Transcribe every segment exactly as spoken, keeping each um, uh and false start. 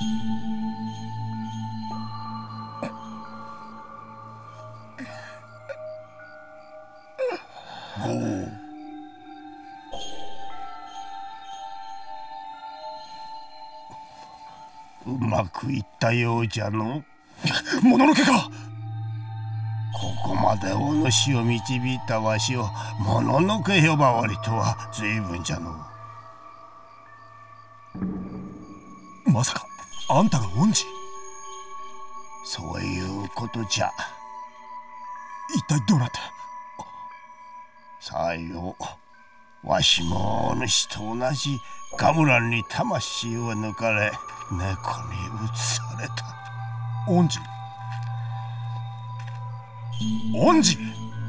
うまくいったようじゃの。もののけか。ここまでお主を導いたわしをもののけ呼ばわりとは随分じゃの。まさかあんたが恩師。そういうことじゃ。一体どうなって。さよう、わしもお主と同じガムランに魂を抜かれ猫に移された。恩師。恩師。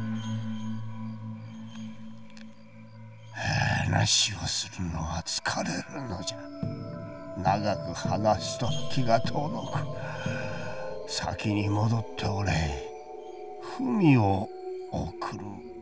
話をするのは疲れるのじゃ。長く話すと気が遠のく。先に戻っておれ。文を送る。